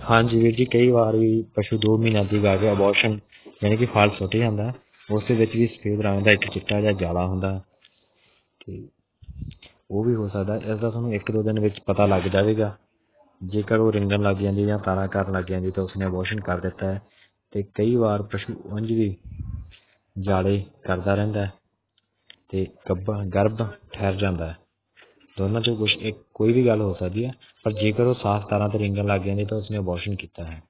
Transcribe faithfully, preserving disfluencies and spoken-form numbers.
ਹਾਂਜੀ ਵੀਰ ਜੀ, ਕਈ ਵਾਰ ਵੀ ਪਸ਼ੂ ਦੋ ਮਹੀਨਿਆਂ ਦੀ ਗਾ ਕੇ ਅਬੋਰਸ਼ਨ ਯਾਨੀ ਕਿ ਫਲ ਸੁੱਟ ਜਾਂਦਾ, ਉਸ ਦੇ ਵਿੱਚ ਵੀ ਸਫੇਦ ਰੰਗ ਦਾ ਇੱਕ ਚਿੱਟਾ ਜਿਹਾ ਜਾਲਾ ਹੁੰਦਾ ਅਤੇ ਉਹ ਵੀ ਹੋ ਸਕਦਾ। ਇਸ ਦਾ ਤੁਹਾਨੂੰ ਇੱਕ ਦੋ ਦਿਨ ਵਿੱਚ ਪਤਾ ਲੱਗ ਜਾਵੇਗਾ। ਜੇਕਰ ਉਹ ਰਿੰਗਣ ਲੱਗ ਜਾਂਦੀ ਜਾਂ ਤਾਰਾ ਕਰਨ ਲੱਗ ਜਾਂਦੀ ਤਾਂ ਉਸਨੇ ਅਬੋਰਸ਼ਨ ਕਰ ਦਿੱਤਾ ਹੈ। ਅਤੇ ਕਈ ਵਾਰ ਪਸ਼ੂ ਉਂਝ ਵੀ ਜਾਲੇ ਕਰਦਾ ਰਹਿੰਦਾ ਅਤੇ ਗੱਭਾ ਗਰਭ ਠਹਿਰ ਜਾਂਦਾ। ਦੋਨਾਂ 'ਚੋਂ ਕੁਛ ਇੱਕ ਕੋਈ ਵੀ ਗੱਲ ਹੋ ਸਕਦੀ ਹੈ, ਪਰ ਜੇਕਰ ਉਹ ਸਾਫ਼ ਤਾਰਾਂ 'ਤੇ ਰਿੰਗਣ ਲੱਗ ਜਾਂਦੀ ਤਾਂ ਉਸਨੇ ਅਬੋਰਸ਼ਨ ਕੀਤਾ ਹੈ।